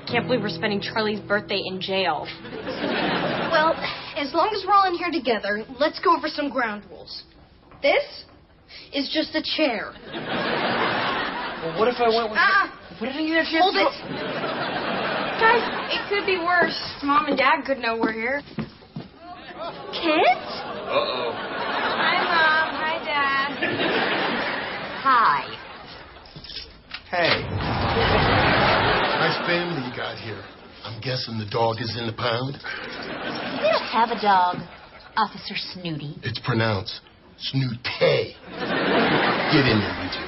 Can't believe we're spending Charlie's birthday in jail. Well, as long as we're all in here together, let's go over some ground rules. This is just a chair. Well, what if I went with... What did I get a chance Hold to... it. Guys, it could be worse. Mom and Dad could know we're here. Kids? Uh-oh. Hi, Mom. Hi, Dad. Hi. Hey. Nice family you got here. I'm guessing the dog is in the pound? We don't have a dog, Officer Snooty. It's pronounced Snooty. Get in there, you two.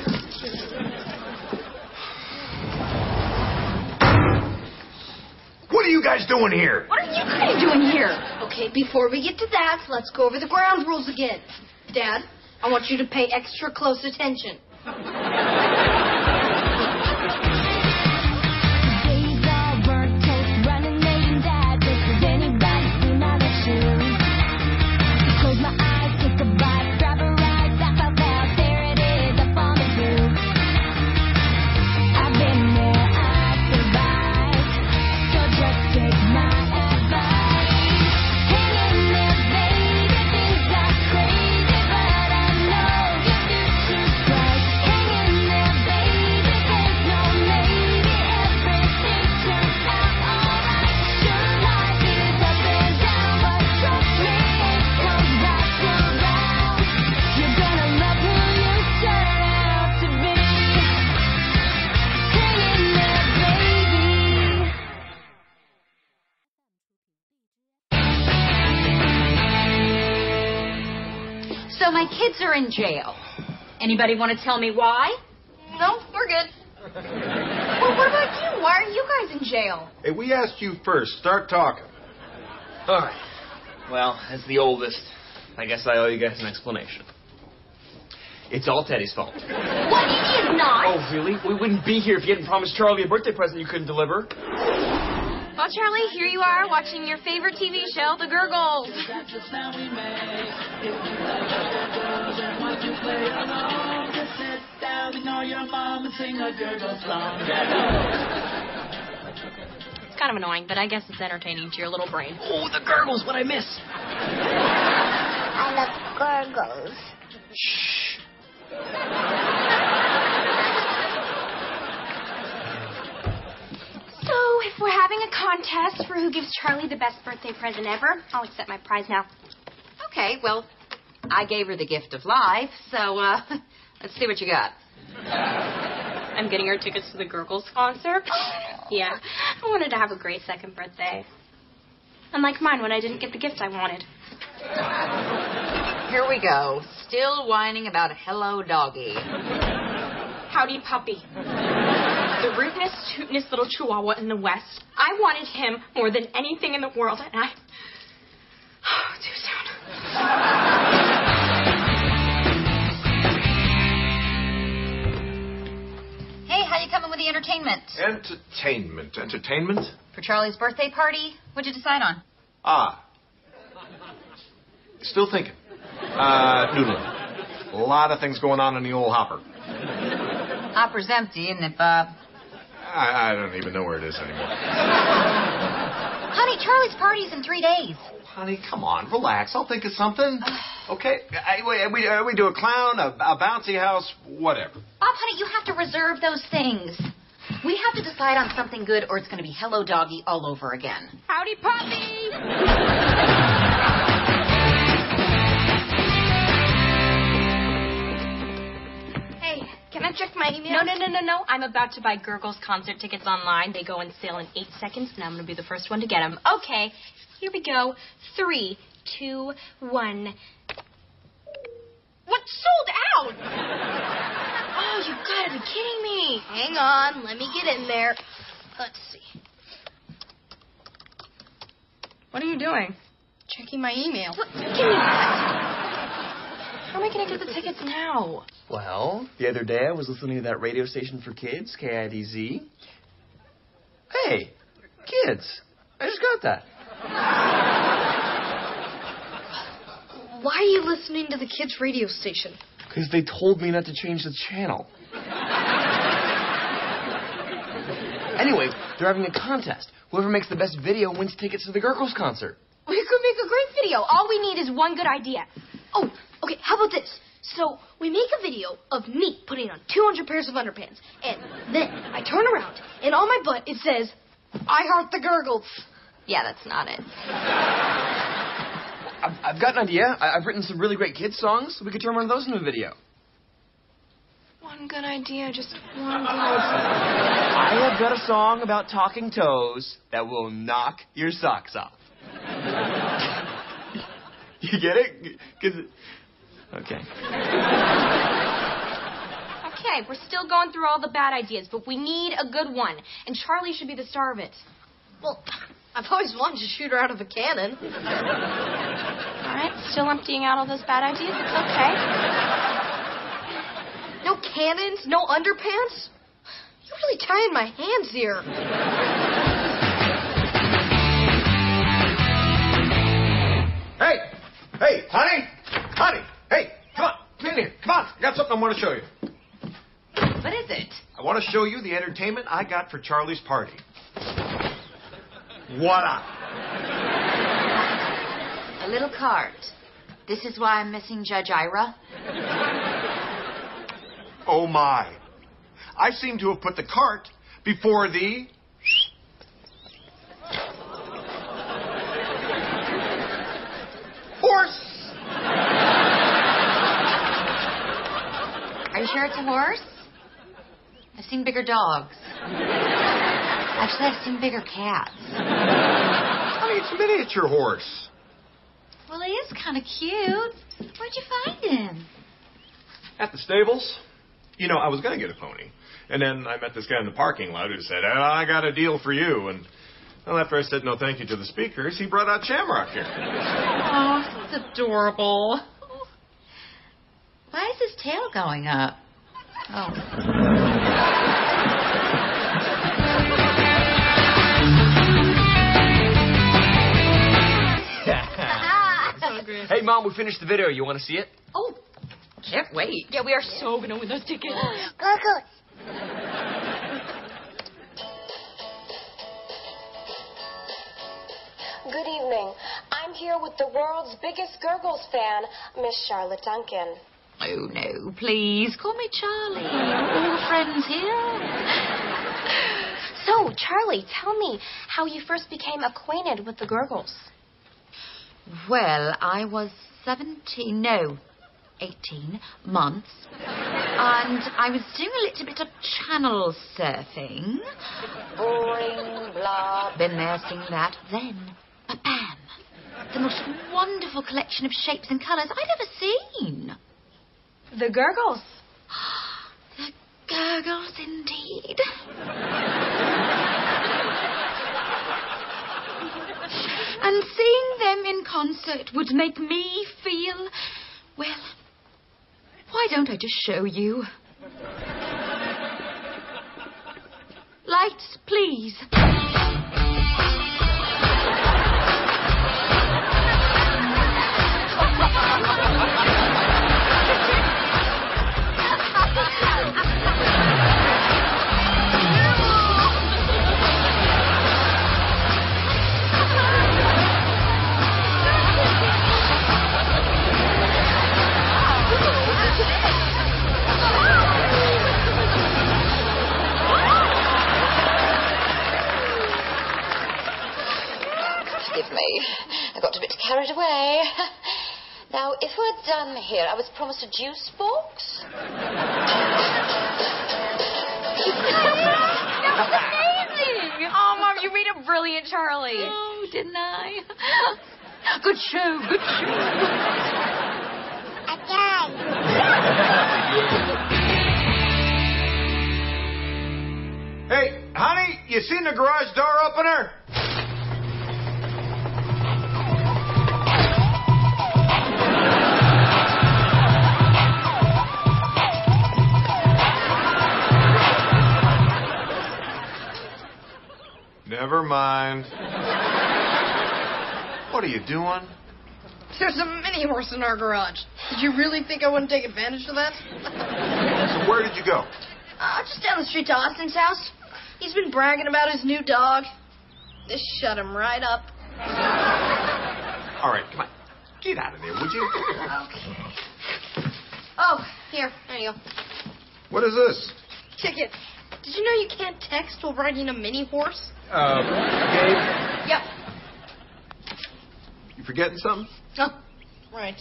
What are you guys doing here? What are you guys doing here? Okay, before we get to that, let's go over the ground rules again. Dad, I want you to pay extra close attention. So my kids are in jail. Anybody want to tell me why? No, we're good. Well, what about you? Why are you guys in jail? Hey, we asked you first. Start talking. All right. Well, as the oldest, I guess I owe you guys an explanation. It's all Teddy's fault. What? It is not. Oh, really? We wouldn't be here if you hadn't promised Charlie a birthday present you couldn't deliver. Well, Charlie, here you are watching your favorite TV show, The Gurgles. It's kind of annoying, but I guess it's entertaining to your little brain. Oh, The Gurgles, what I miss. I love Gurgles. Shh. So, if we're having a contest for who gives Charlie the best birthday present ever, I'll accept my prize now. Okay, well, I gave her the gift of life, so let's see what you got. I'm getting her tickets to the Gurgles concert. Yeah, I wanted to have a great second birthday. Unlike mine when I didn't get the gift I wanted. Here we go. Still whining about a hello doggy. Howdy puppy. The rootinest, tootinest little chihuahua in the West. I wanted him more than anything in the world, and I... Oh, too soon. Hey, how you coming with the entertainment? Entertainment? For Charlie's birthday party? What'd you decide on? Still thinking. Noodling. A lot of things going on in the old hopper. Hopper's empty, isn't it, Bob? I don't even know where it is anymore. Honey, Charlie's party's in 3 days. Honey, come on, relax. I'll think of something. Okay, we do a clown, a bouncy house, whatever. Bob, honey, you have to reserve those things. We have to decide on something good or it's going to be hello doggy all over again. Howdy puppy! Can I check my email? No. I'm about to buy Gurgles concert tickets online. They go on sale in 8 seconds, and I'm going to be the first one to get them. Okay, here we go. 3, 2, 1. What? Sold out? Oh, you gotta be kidding me. Hang on, let me get in there. Let's see. What are you doing? Checking my email. What? Give me that. How am I going to get the tickets now? Well, the other day I was listening to that radio station for kids, KIDZ. Hey, kids, I just got that. Why are you listening to the kids' radio station? Because they told me not to change the channel. Anyway, they're having a contest. Whoever makes the best video wins tickets to the Gurgles concert. We could make a great video. All we need is one good idea. Oh, okay, how about this? So, we make a video of me putting on 200 pairs of underpants, and then I turn around, and on my butt it says, I heart the Gurgles. Yeah, that's not it. I've got an idea. I've written some really great kids songs. We could turn one of those into a video. One good idea, just one good idea. I have got a song about talking toes that will knock your socks off. You get it? Okay. Okay, we're still going through all the bad ideas, but we need a good one. And Charlie should be the star of it. Well, I've always wanted to shoot her out of a cannon. All right, still emptying out all those bad ideas? It's okay. No cannons? No underpants? You're really tying my hands here. Hey, honey, hey, come on, come in here, come on. I got something I want to show you. What is it? I want to show you the entertainment I got for Charlie's party. Voila. A little cart. This is why I'm missing Judge Ira. Oh, my. I seem to have put the cart before the... horse. Are you sure it's a horse? I've seen bigger dogs. Actually, I've seen bigger cats. Honey, it's a miniature horse. Well, he is kind of cute. Where'd you find him? At the stables. You know, I was going to get a pony. And then I met this guy in the parking lot who said, I got a deal for you. And well, after I said no thank you to the speakers, he brought out Shamrock here. Oh, that's adorable. Why is his tail going up? Oh. Hey, Mom, we finished the video. You want to see it? Oh, can't wait. Yeah, we are so going to win those tickets. Gurgles. Good evening. I'm here with the world's biggest Gurgles fan, Miss Charlotte Duncan. Oh, no, please. Call me Charlie. We're all friends here. So, Charlie, tell me how you first became acquainted with the Gurgles. Well, I was 18 months. And I was doing a little bit of channel surfing. Boring, blah, been there, seen that. Then, bam, the most wonderful collection of shapes and colours I'd ever seen. The Gurgles. The Gurgles, indeed. And seeing them in concert would make me feel, well, why don't I just show you? Lights, please. Forgive me. I got a bit carried away. Now, if we're done here, I was promised a juice box. That was amazing! Oh, Mom, you made a brilliant Charlie. Oh, didn't I? Good show, good show. Again. Hey, honey, you seen the garage door opener? Never mind. What are you doing? There's a mini horse in our garage. Did you really think I wouldn't take advantage of that? So where did you go? Just down the street to Austin's house. He's been bragging about his new dog. This shut him right up. All right, come on. Get out of there, would you? Okay. Oh, here. There you go. What is this? Ticket. Did you know you can't text while riding a mini horse? Gabe, Yep. you forgetting something? Oh, right.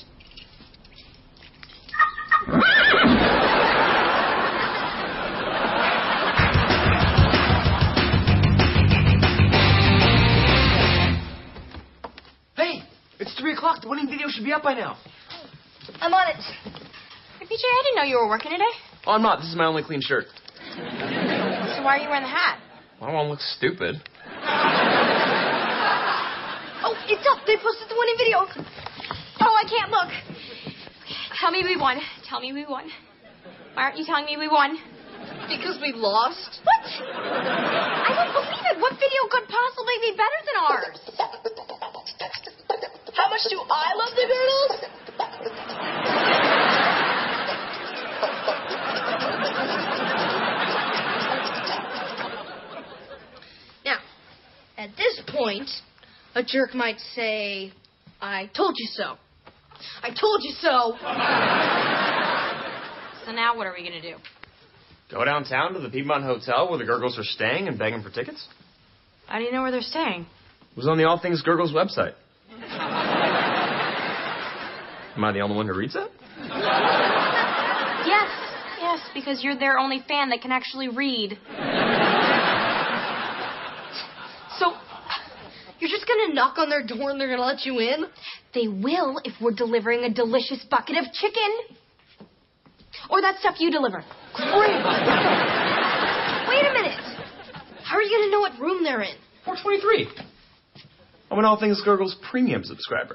Hey, it's 3 o'clock. The winning video should be up by now. I'm on it. Hey, PJ, I didn't know you were working today. Oh, I'm not. This is my only clean shirt. So why are you wearing the hat? I don't want to look stupid. Oh, it's up. They posted the winning video. Oh, I can't look. Tell me we won. Tell me we won. Why aren't you telling me we won? Because we lost. What? I don't believe it. What video could possibly be better than ours? How much do I love the Gurgles? Now, at this point, a jerk might say, I told you so. I told you so. So now what are we going to do? Go downtown to the Piedmont Hotel where the Gurgles are staying and beg them for tickets. How do you know where they're staying? It was on the All Things Gurgles website. Am I the only one who reads that? Yes, because you're their only fan that can actually read. So, you're just going to knock on their door and they're going to let you in? They will if we're delivering a delicious bucket of chicken. Or that stuff you deliver. Great. Wait a minute. How are you going to know what room they're in? 423. I'm an All Things Gurgles premium subscriber.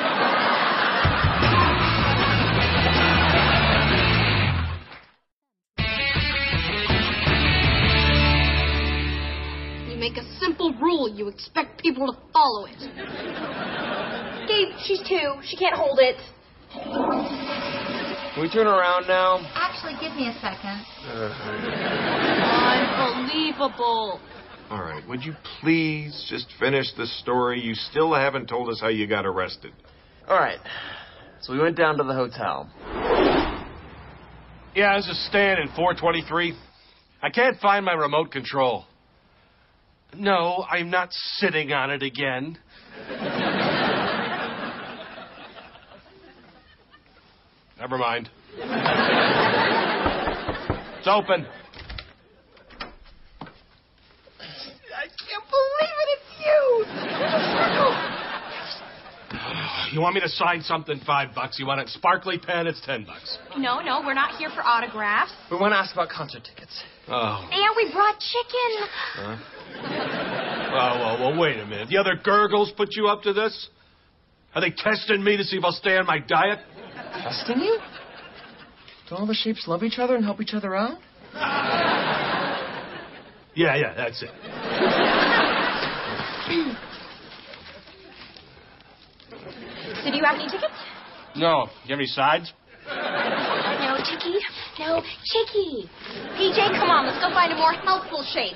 You make a simple rule, you expect people to follow it. Gabe, she's 2. She can't hold it. Can we turn around now? Actually, give me a second. Unbelievable. All right, would you please just finish the story? You still haven't told us how you got arrested. All right. So we went down to the hotel. Yeah, I was just staying in 423. I can't find my remote control. No, I'm not sitting on it again. Never mind. It's open. I can't believe it, it's you! You want me to sign something? $5. You want a sparkly pen? It's $10. No, we're not here for autographs. We want to ask about concert tickets. Oh. And we brought chicken. Huh? Well, wait a minute. The other Gurgles put you up to this? Are they testing me to see if I'll stay on my diet? Testing you? Don't all the shapes love each other and help each other out? Yeah, that's it. So do you have any tickets? No. You have any sides? No, Chicky. No, Chicky. PJ, come on. Let's go find a more healthful shape.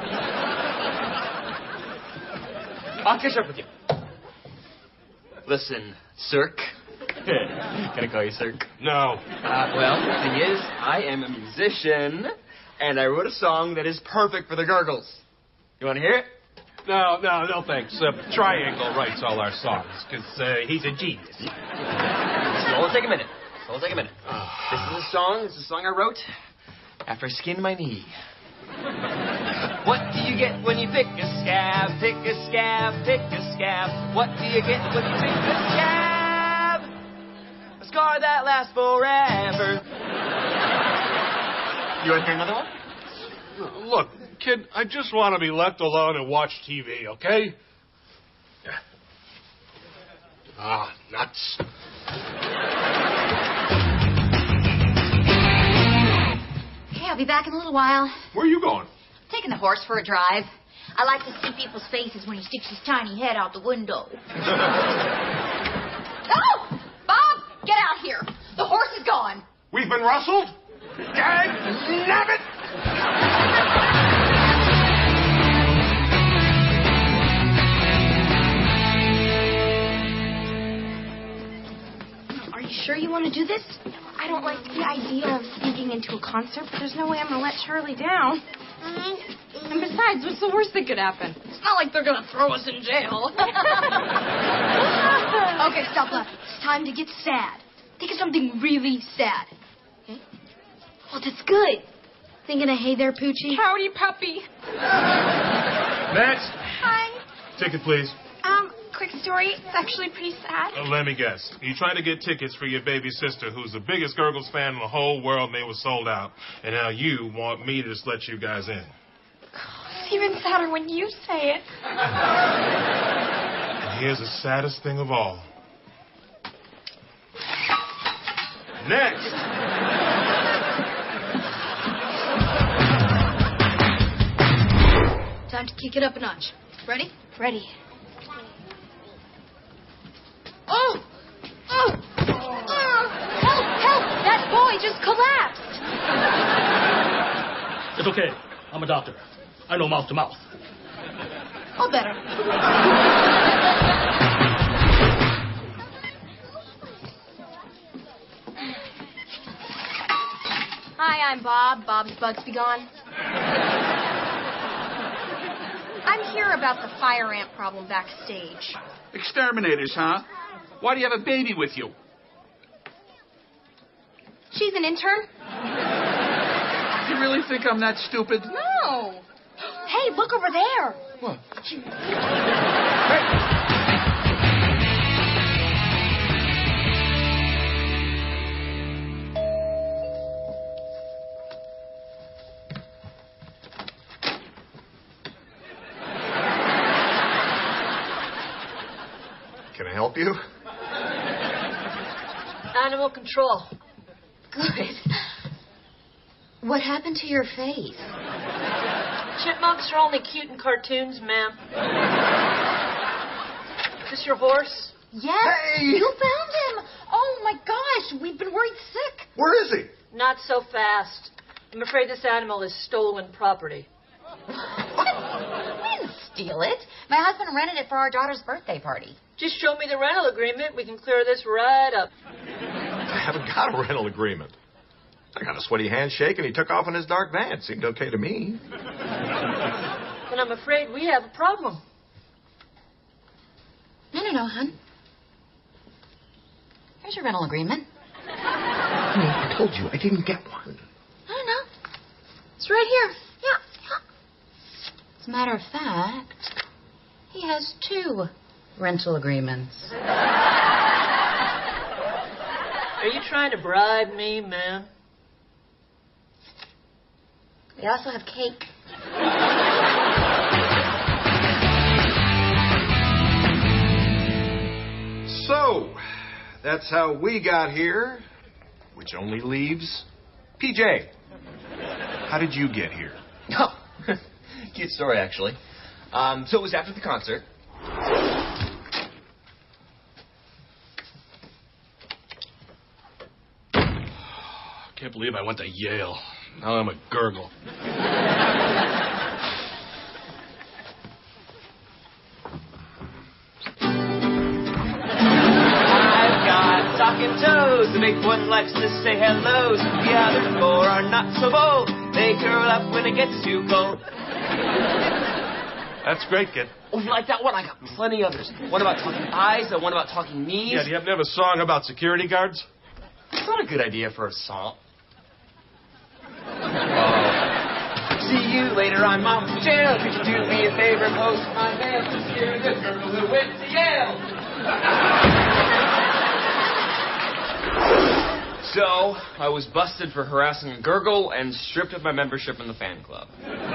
I'll catch up with you. Listen, Cirque. Can I call you Cirque? No. Well, the thing is, I am a musician, and I wrote a song that is perfect for the Gurgles. You want to hear it? No, thanks. Triangle writes all our songs, because he's a genius. It'll take a minute. This is a song I wrote after I skinned my knee. What do you get when you pick a scab? Pick a scab, pick a scab. What do you get when you pick a scab? A scar that lasts forever. You want to hear another one? Look, kid, I just want to be left alone and watch TV, okay? Nuts. Okay, I'll be back in a little while. Where are you going? Taking the horse for a drive. I like to see people's faces when he sticks his tiny head out the window. Oh! Bob, get out here. The horse is gone. We've been rustled? Dad, nabbit! you want to do this? I don't like the idea of sneaking into a concert, but there's no way I'm going to let Charlie down. And besides, what's the worst that could happen? It's not like they're going to throw us in jail. Okay, stop laughing. It's time to get sad. Think of something really sad. Okay? Oh, that's good. Thinking of Hey There, Poochie? Howdy, puppy. Next. Hi. Ticket, please. Quick story. It's actually pretty sad. Let me guess. You tried to get tickets for your baby sister, who's the biggest Gurgles fan in the whole world, and they were sold out. And now you want me to just let you guys in. It's even sadder when you say it. And here's the saddest thing of all. Next. Time to kick it up a notch. Ready? Ready. Oh! Oh! Help! Help! That boy just collapsed. It's okay. I'm a doctor. I know mouth to mouth. All better. Hi, I'm Bob. Bob's Bugs Be Gone. I'm here about the fire ant problem backstage. Exterminators, huh? Why do you have a baby with you? She's an intern? You really think I'm that stupid? No. Hey, look over there. What? Can I help you? Animal control. Good. What happened to your face? Chipmunks are only cute in cartoons, ma'am. Is this your horse? Yes. Hey! You found him. Oh, my gosh. We've been worried sick. Where is he? Not so fast. I'm afraid this animal is stolen property. We didn't steal it. My husband rented it for our daughter's birthday party. Just show me the rental agreement. We can clear this right up. I haven't got a rental agreement. I got a sweaty handshake, and he took off in his dark van. Seemed okay to me. Then I'm afraid we have a problem. No, hon. Here's your rental agreement. Honey, I told you I didn't get one. No. It's right here. Yeah. As a matter of fact, he has 2 rental agreements. Are you trying to bribe me, ma'am? We also have cake. So, that's how we got here, which only leaves PJ. How did you get here? Oh, cute story, actually. So it was after the concert. Can't believe I went to Yale. Now I'm a gurgle. I've got talking toes. The big one likes to say hellos. The other 4 are not so bold. They curl up when it gets too cold. That's great, kid. Oh, you like that one? I got plenty others. One about talking eyes, and one about talking knees. Yeah, do you happen to have a song about security guards? It's not a good idea for a song. See you later, I'm off to jail. Could you do me a favor, post my mail? You're the girl who went to Yale. So, I was busted for harassing a gurgle and stripped of my membership in the fan club.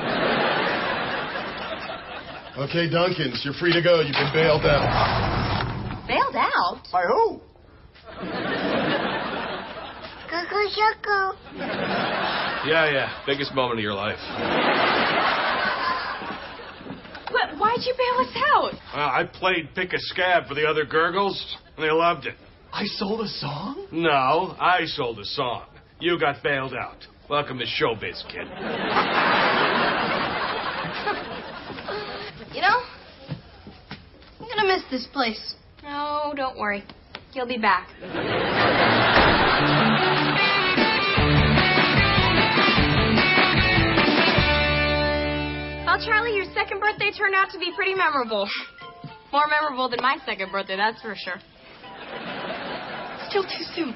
Okay, Duncans, you're free to go. You've been bailed out. Bailed out? By who? Cuckoo, shuckle. Yeah. Biggest moment of your life. But why'd you bail us out? I played Pick a Scab for the other gurgles, and they loved it. I sold a song? No, I sold a song. You got bailed out. Welcome to showbiz, kid. You know, I'm gonna miss this place. No, don't worry. You'll be back. Well, Charlie, your second birthday turned out to be pretty memorable. More memorable than my second birthday, that's for sure. Still too soon.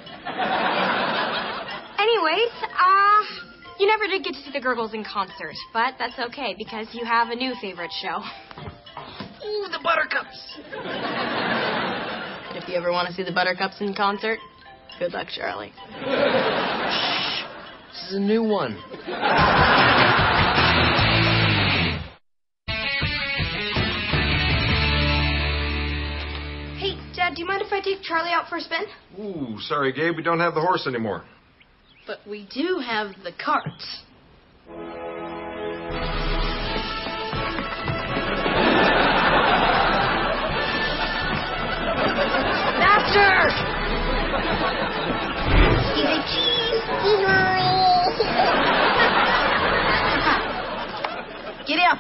Anyways, you never did get to see the Gurgles in concert, but that's okay because you have a new favorite show. Ooh, the Buttercups. And if you ever want to see the Buttercups in concert, good luck, Charlie. Shh. This is a new one. Hey, Dad, do you mind if I take Charlie out for a spin? Ooh, sorry, Gabe, we don't have the horse anymore. But we do have the cart. Faster! He's a cheese. Giddy up.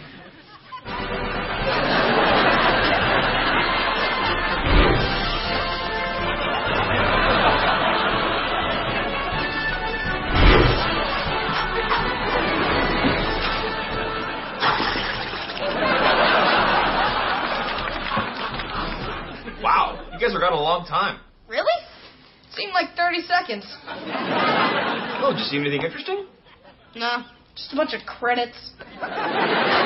Wow, you guys are gone a long time. Really? Seemed like 30 seconds. Oh, did you see anything interesting? Nah, just a bunch of credits.